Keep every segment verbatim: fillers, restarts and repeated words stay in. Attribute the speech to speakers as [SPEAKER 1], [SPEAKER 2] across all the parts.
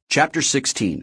[SPEAKER 1] Chapter sixteen.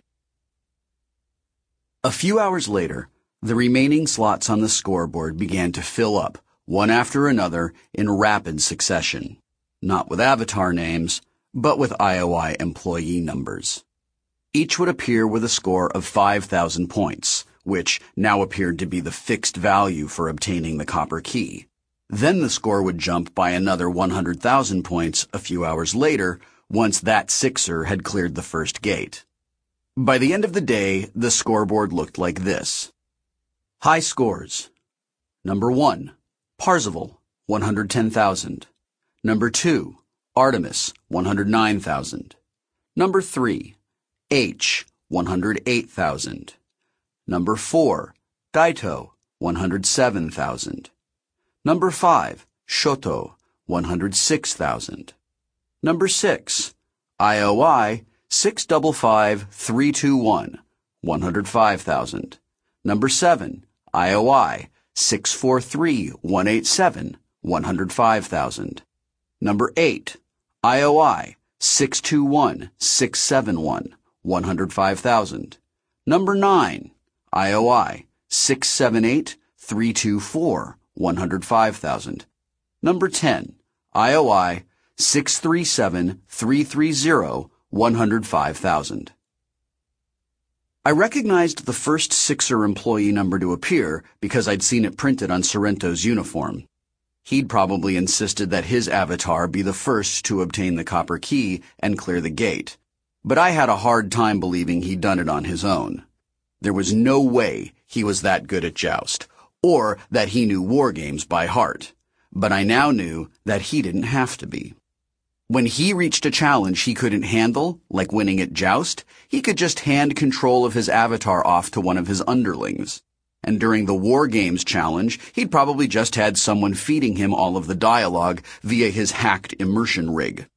[SPEAKER 1] A few hours later, the remaining slots on the scoreboard began to fill up, one after another, in rapid succession. Not with avatar names, but with I O I employee numbers. Each would appear with a score of five thousand points, which now appeared to be the fixed value for obtaining the copper key. Then the score would jump by another one hundred thousand points a few hours later, once that Sixer had cleared the first gate. By the end of the day, the scoreboard looked like this. High scores. Number one, Parzival, one hundred ten thousand. Number two, Artemis, one hundred nine thousand. Number three, H, one hundred eight thousand. Number four, Gaito, one hundred seven thousand. Number five, Shoto, one hundred six thousand. Number six, I O I, six five five three two one, one hundred five thousand. Number seven, I O I, six four three one eight seven, one hundred five thousand. Number eight, I O I, six two one six seven one, one hundred five thousand. Number nine, I O I, six seven eight three two four, one hundred five thousand. Number ten, I O I, six three seven three three zero, one hundred five thousand. I recognized the first Sixer employee number to appear because I'd seen it printed on Sorrento's uniform. He'd probably insisted that his avatar be the first to obtain the copper key and clear the gate, but I had a hard time believing he'd done it on his own. There was no way he was that good at Joust, or that he knew war games by heart, but I now knew that he didn't have to be. When he reached a challenge he couldn't handle, like winning at Joust, he could just hand control of his avatar off to one of his underlings. And during the War Games challenge, he'd probably just had someone feeding him all of the dialogue via his hacked immersion rig.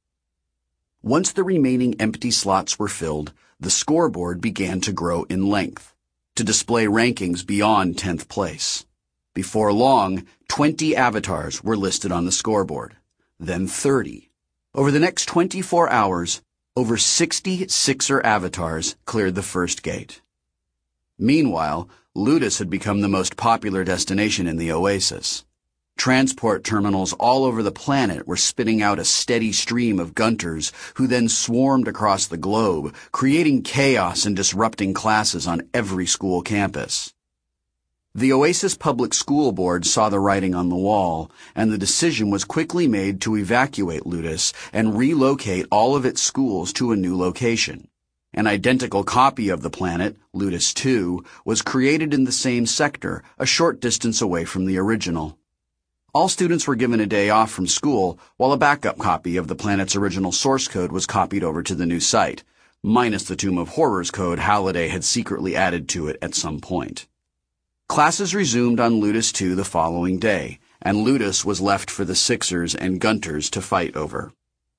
[SPEAKER 1] Once the remaining empty slots were filled, the scoreboard began to grow in length, to display rankings beyond tenth place. Before long, twenty avatars were listed on the scoreboard, then thirty. Over the next twenty-four hours, over sixty Sixer avatars cleared the first gate. Meanwhile, Ludus had become the most popular destination in the Oasis. Transport terminals all over the planet were spitting out a steady stream of Gunters who then swarmed across the globe, creating chaos and disrupting classes on every school campus. The Oasis Public School Board saw the writing on the wall, and the decision was quickly made to evacuate Ludus and relocate all of its schools to a new location. An identical copy of the planet, Ludus two, was created in the same sector, a short distance away from the original. All students were given a day off from school, while a backup copy of the planet's original source code was copied over to the new site, minus the Tomb of Horrors code Halliday had secretly added to it at some point. Classes resumed on Ludus two the following day, and Ludus was left for the Sixers and Gunters to fight over.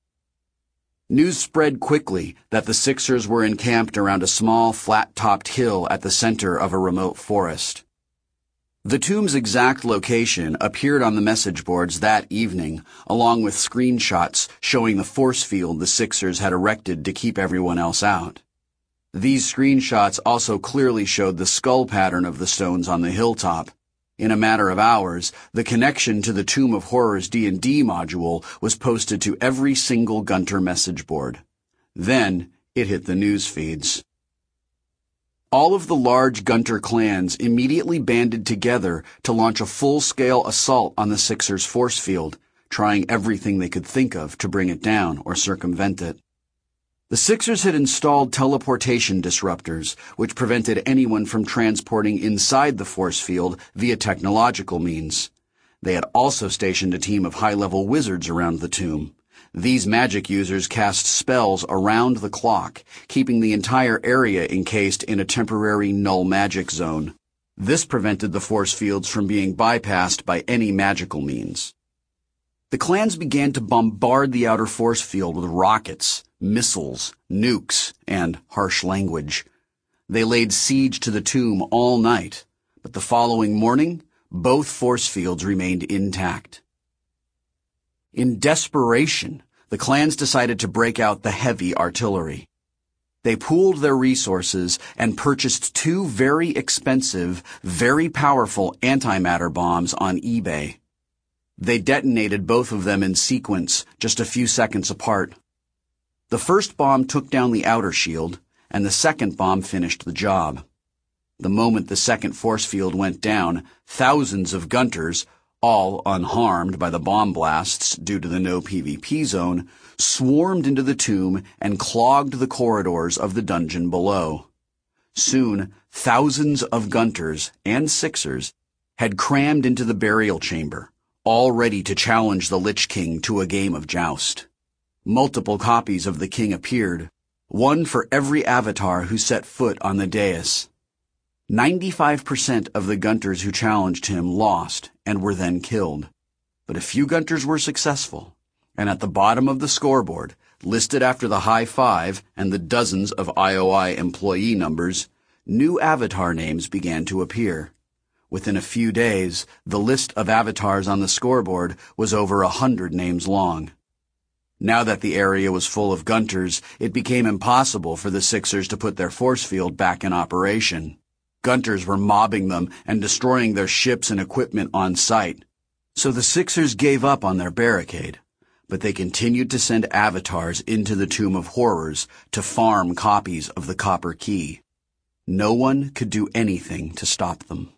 [SPEAKER 1] News spread quickly that the Sixers were encamped around a small, flat-topped hill at the center of a remote forest. The tomb's exact location appeared on the message boards that evening, along with screenshots showing the force field the Sixers had erected to keep everyone else out. These screenshots also clearly showed the skull pattern of the stones on the hilltop. In a matter of hours, the connection to the Tomb of Horrors D and D module was posted to every single Gunter message board. Then, it hit the news feeds. All of the large Gunter clans immediately banded together to launch a full-scale assault on the Sixers' force field, trying everything they could think of to bring it down or circumvent it. The Sixers had installed teleportation disruptors, which prevented anyone from transporting inside the force field via technological means. They had also stationed a team of high-level wizards around the tomb. These magic users cast spells around the clock, keeping the entire area encased in a temporary null magic zone. This prevented the force fields from being bypassed by any magical means. The clans began to bombard the outer force field with rockets, missiles, nukes, and harsh language. They laid siege to the tomb all night, but the following morning, both force fields remained intact. In desperation, the clans decided to break out the heavy artillery. They pooled their resources and purchased two very expensive, very powerful antimatter bombs on eBay. They detonated both of them in sequence, just a few seconds apart. The first bomb took down the outer shield, and the second bomb finished the job. The moment the second force field went down, thousands of Gunters, all unharmed by the bomb blasts due to the no P V P zone, swarmed into the tomb and clogged the corridors of the dungeon below. Soon, thousands of Gunters and Sixers had crammed into the burial chamber, all ready to challenge the Lich King to a game of joust. Multiple copies of the king appeared, one for every avatar who set foot on the dais. Ninety-five percent of the Gunters who challenged him lost and were then killed. But a few Gunters were successful, and at the bottom of the scoreboard, listed after the high five and the dozens of I O I employee numbers, new avatar names began to appear. Within a few days, the list of avatars on the scoreboard was over a hundred names long. Now that the area was full of Gunters, it became impossible for the Sixers to put their force field back in operation. Gunters were mobbing them and destroying their ships and equipment on site. So the Sixers gave up on their barricade, but they continued to send avatars into the Tomb of Horrors to farm copies of the Copper Key. No one could do anything to stop them.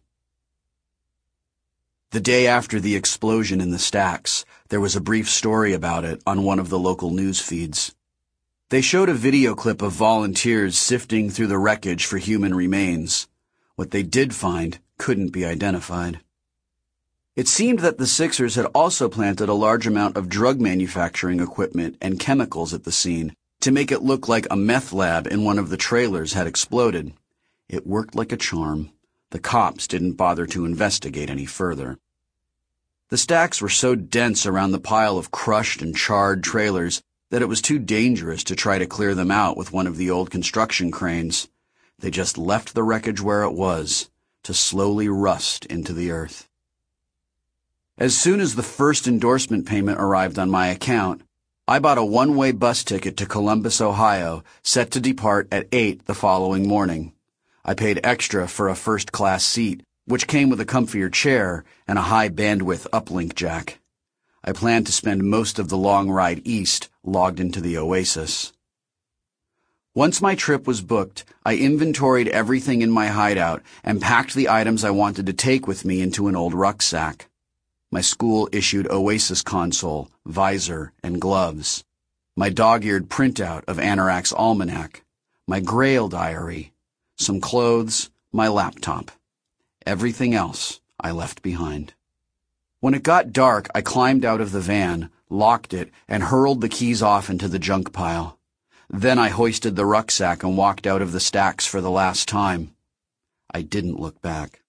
[SPEAKER 1] The day after the explosion in the stacks, there was a brief story about it on one of the local news feeds. They showed a video clip of volunteers sifting through the wreckage for human remains. What they did find couldn't be identified. It seemed that the Sixers had also planted a large amount of drug manufacturing equipment and chemicals at the scene to make it look like a meth lab in one of the trailers had exploded. It worked like a charm. The cops didn't bother to investigate any further. The stacks were so dense around the pile of crushed and charred trailers that it was too dangerous to try to clear them out with one of the old construction cranes. They just left the wreckage where it was, to slowly rust into the earth. As soon as the first endorsement payment arrived on my account, I bought a one-way bus ticket to Columbus, Ohio, set to depart at eight the following morning. I paid extra for a first-class seat, which came with a comfier chair and a high-bandwidth uplink jack. I planned to spend most of the long ride east logged into the Oasis. Once my trip was booked, I inventoried everything in my hideout and packed the items I wanted to take with me into an old rucksack. My school-issued Oasis console, visor, and gloves. My dog-eared printout of Anorak's almanac. My Grail diary. Some clothes, my laptop. Everything else I left behind. When it got dark, I climbed out of the van, locked it, and hurled the keys off into the junk pile. Then I hoisted the rucksack and walked out of the stacks for the last time. I didn't look back.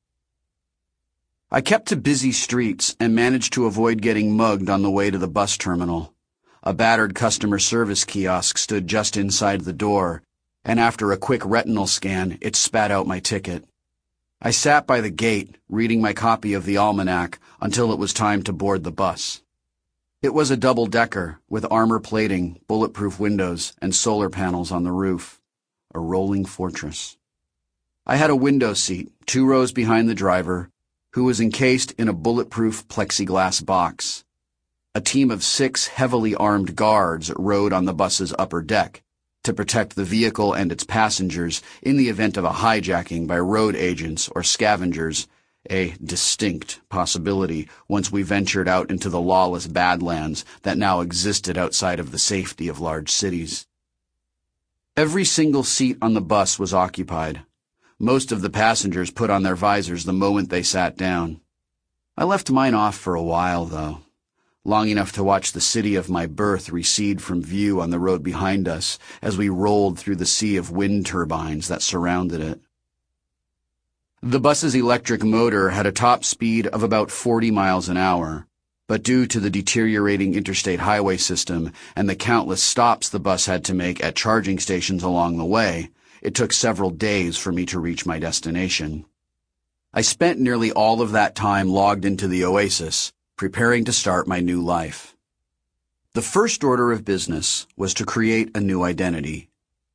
[SPEAKER 1] I kept to busy streets and managed to avoid getting mugged on the way to the bus terminal. A battered customer service kiosk stood just inside the door, and after a quick retinal scan, it spat out my ticket. I sat by the gate, reading my copy of the almanac, until it was time to board the bus. It was a double-decker, with armor plating, bulletproof windows, and solar panels on the roof. A rolling fortress. I had a window seat, two rows behind the driver, who was encased in a bulletproof plexiglass box. A team of six heavily armed guards rode on the bus's upper deck to protect the vehicle and its passengers in the event of a hijacking by road agents or scavengers, a distinct possibility once we ventured out into the lawless badlands that now existed outside of the safety of large cities. Every single seat on the bus was occupied. Most of the passengers put on their visors the moment they sat down. I left mine off for a while, though, long enough to watch the city of my birth recede from view on the road behind us as we rolled through the sea of wind turbines that surrounded it. The bus's electric motor had a top speed of about forty miles an hour, but due to the deteriorating interstate highway system and the countless stops the bus had to make at charging stations along the way, it took several days for me to reach my destination. I spent nearly all of that time logged into the Oasis, preparing to start my new life. The first order of business was to create a new identity.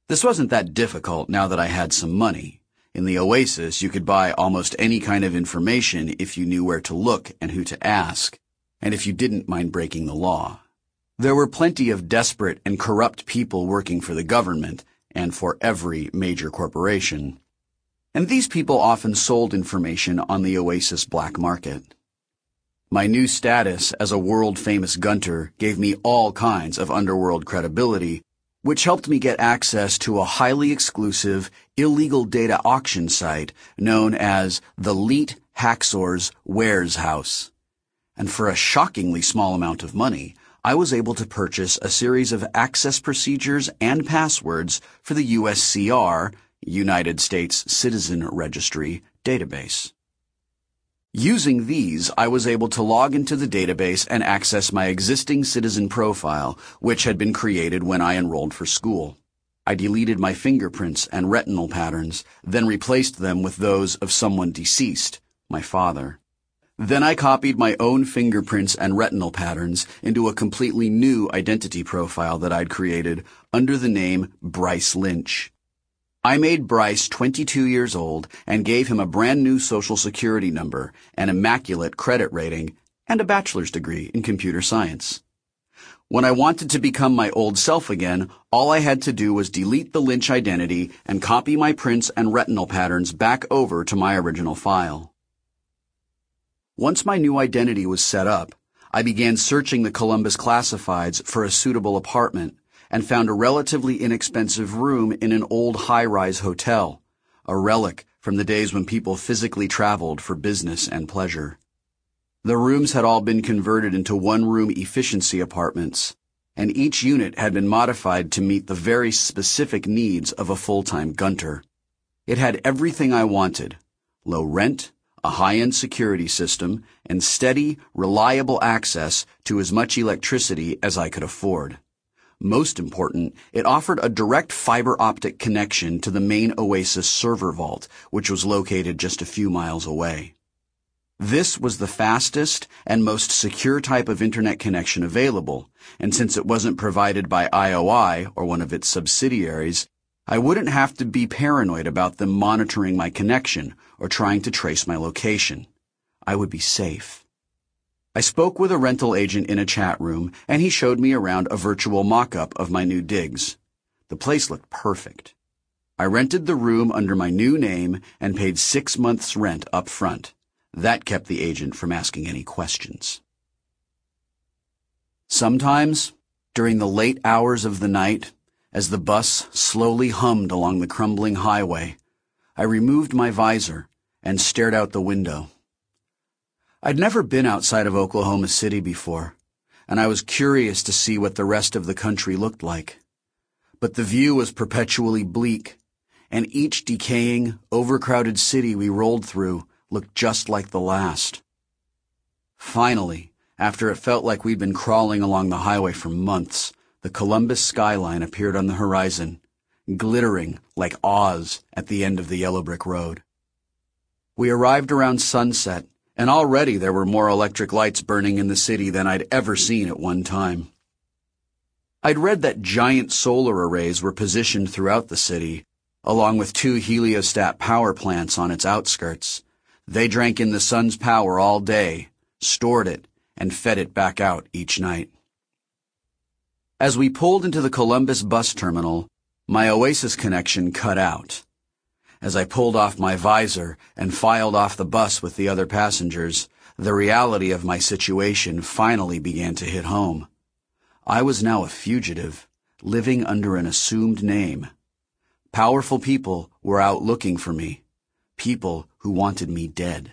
[SPEAKER 1] This wasn't that difficult now that I had some money. In the Oasis, you could buy almost any kind of information if you knew where to look and who to ask, and if you didn't mind breaking the law. There were plenty of desperate and corrupt people working for the government and for every major corporation. And these people often sold information on the Oasis black market. My new status as a world-famous gunter gave me all kinds of underworld credibility, which helped me get access to a highly exclusive, illegal data auction site known as the Leet Hacksaws Wares House. And for a shockingly small amount of money, I was able to purchase a series of access procedures and passwords for the U S C R, United States Citizen Registry, database. Using these, I was able to log into the database and access my existing citizen profile, which had been created when I enrolled for school. I deleted my fingerprints and retinal patterns, then replaced them with those of someone deceased, my father. Then I copied my own fingerprints and retinal patterns into a completely new identity profile that I'd created under the name Bryce Lynch. I made Bryce twenty-two years old and gave him a brand new social security number, an immaculate credit rating, and a bachelor's degree in computer science. When I wanted to become my old self again, all I had to do was delete the Lynch identity and copy my prints and retinal patterns back over to my original file. Once my new identity was set up, I began searching the Columbus classifieds for a suitable apartment and found a relatively inexpensive room in an old high-rise hotel, a relic from the days when people physically traveled for business and pleasure. The rooms had all been converted into one-room efficiency apartments, and each unit had been modified to meet the very specific needs of a full-time gunter. It had everything I wanted: low rent, a high-end security system, and steady, reliable access to as much electricity as I could afford. Most important, it offered a direct fiber optic connection to the main Oasis server vault, which was located just a few miles away. This was the fastest and most secure type of internet connection available, and since it wasn't provided by I O I or one of its subsidiaries, I wouldn't have to be paranoid about them monitoring my connection or trying to trace my location. I would be safe. I spoke with a rental agent in a chat room, and he showed me around a virtual mock-up of my new digs. The place looked perfect. I rented the room under my new name and paid six months' rent up front. That kept the agent from asking any questions. Sometimes, during the late hours of the night, as the bus slowly hummed along the crumbling highway, I removed my visor and stared out the window. I'd never been outside of Oklahoma City before, and I was curious to see what the rest of the country looked like. But the view was perpetually bleak, and each decaying, overcrowded city we rolled through looked just like the last. Finally, after it felt like we'd been crawling along the highway for months, the Columbus skyline appeared on the horizon, glittering like Oz at the end of the yellow brick road. We arrived around sunset, and already there were more electric lights burning in the city than I'd ever seen at one time. I'd read that giant solar arrays were positioned throughout the city, along with two heliostat power plants on its outskirts. They drank in the sun's power all day, stored it, and fed it back out each night. As we pulled into the Columbus bus terminal, my Oasis connection cut out. As I pulled off my visor and filed off the bus with the other passengers, the reality of my situation finally began to hit home. I was now a fugitive, living under an assumed name. Powerful people were out looking for me, people who wanted me dead.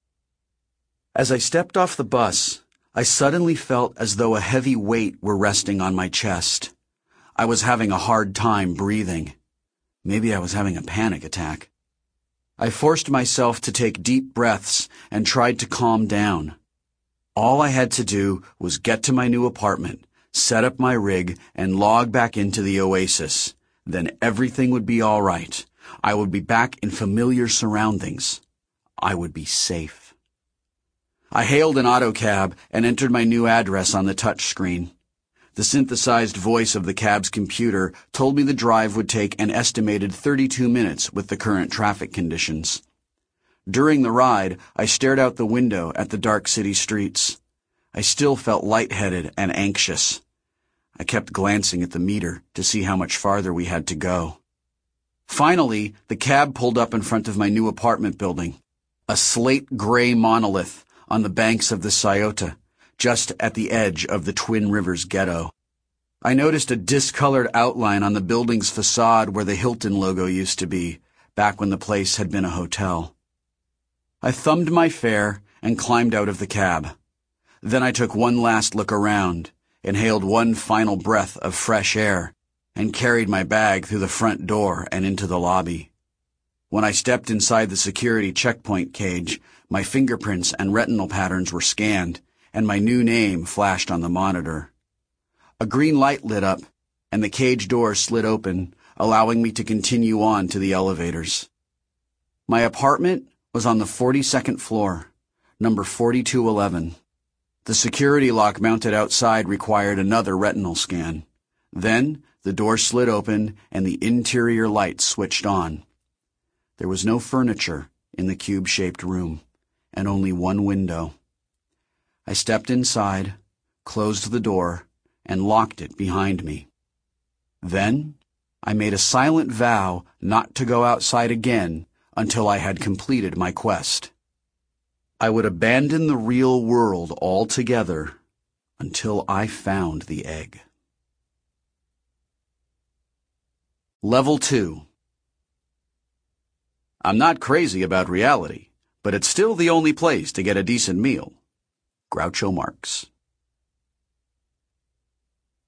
[SPEAKER 1] As I stepped off the bus, I suddenly felt as though a heavy weight were resting on my chest. I was having a hard time breathing. Maybe I was having a panic attack. I forced myself to take deep breaths and tried to calm down. All I had to do was get to my new apartment, set up my rig, and log back into the Oasis. Then everything would be all right. I would be back in familiar surroundings. I would be safe. I hailed an auto cab and entered my new address on the touch screen. The synthesized voice of the cab's computer told me the drive would take an estimated thirty-two minutes with the current traffic conditions. During the ride, I stared out the window at the dark city streets. I still felt lightheaded and anxious. I kept glancing at the meter to see how much farther we had to go. Finally, the cab pulled up in front of my new apartment building, a slate-gray monolith on the banks of the Scioto, just at the edge of the Twin Rivers ghetto. I noticed a discolored outline on the building's facade where the Hilton logo used to be, back when the place had been a hotel. I thumbed my fare and climbed out of the cab. Then I took one last look around, inhaled one final breath of fresh air, and carried my bag through the front door and into the lobby. When I stepped inside the security checkpoint cage, my fingerprints and retinal patterns were scanned, and my new name flashed on the monitor. A green light lit up, and the cage door slid open, allowing me to continue on to the elevators. My apartment was on the forty-second floor, number forty-two eleven. The security lock mounted outside required another retinal scan. Then, the door slid open and the interior lights switched on. There was no furniture in the cube-shaped room, and only one window. I stepped inside, closed the door, and locked it behind me. Then, I made a silent vow not to go outside again until I had completed my quest. I would abandon the real world altogether until I found the egg. Level two. I'm not crazy about reality, but it's still the only place to get a decent meal. Groucho Marx.